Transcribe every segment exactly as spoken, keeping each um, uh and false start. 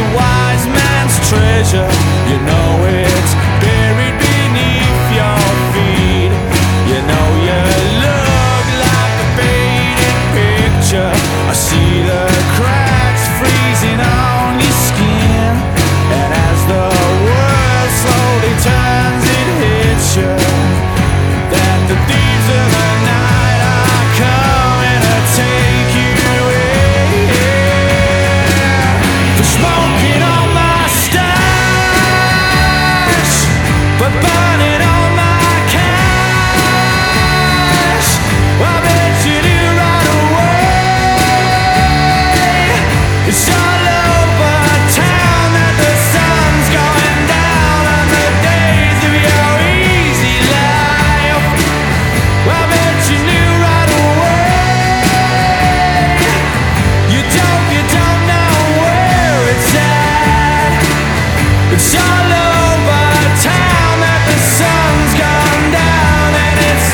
a wise man's treasure. You know it's buried beneath your feet. You know you look like a faded picture. I see the cracks freezing on your skin, and as the world slowly turns, it hits you that the thieves of the night are coming to take you away. For smoking on my stash, but burning on my cash. I bet you do right away. It's all over town that the sun's going down on the days of your easy life. I bet you knew right away. You don't, you don't know where it's at. It's all over town that the sun's gone down, and it's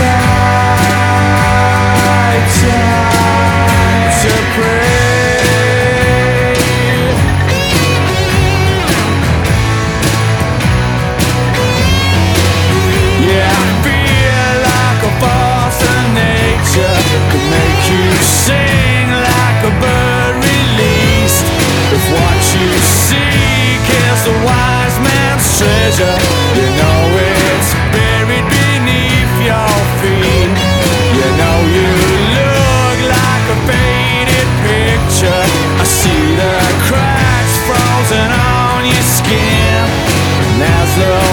high time to pray. Yeah, I feel like a force of nature could make you sing like a bird released. If what you seek is a wise man's treasure, you know it's buried beneath your feet. You know you look like a faded picture. I see the cracks frozen on your skin, and as the